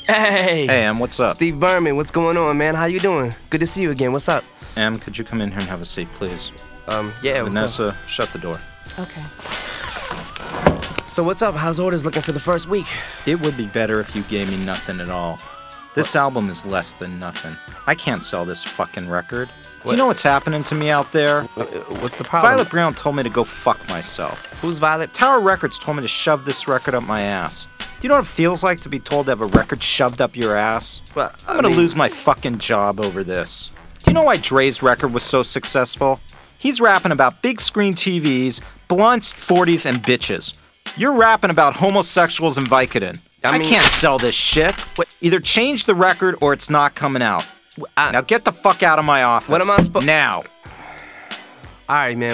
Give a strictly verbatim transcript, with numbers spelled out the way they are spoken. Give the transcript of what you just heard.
Hey! Hey, Em, what's up? Steve Berman, what's going on, man? How you doing? Good to see you again. What's up? Em, could you come in here and have a seat, please? Um, yeah, what's Vanessa, up? shut the door. Okay. So what's up? How's orders looking for the first week? It would be better if you gave me nothing at all. This album is less than nothing. I can't sell this fucking record. Do What? you know what's happening to me out there? Uh, What's the problem? Violet Brown told me to go fuck myself. Who's Violet? Tower Records told me to shove this record up my ass. Do you know what it feels like to be told to have a record shoved up your ass? Well, I I'm gonna mean- lose my fucking job over this. Do you know why Dre's record was so successful? He's rapping about big screen T Vs, blunts, forties, and bitches. You're rapping about homosexuals and Vicodin. I I, mean- can't sell this shit. What- Either change the record or it's not coming out. I- Now get the fuck out of my office. What am I suppo- Now. All right, man.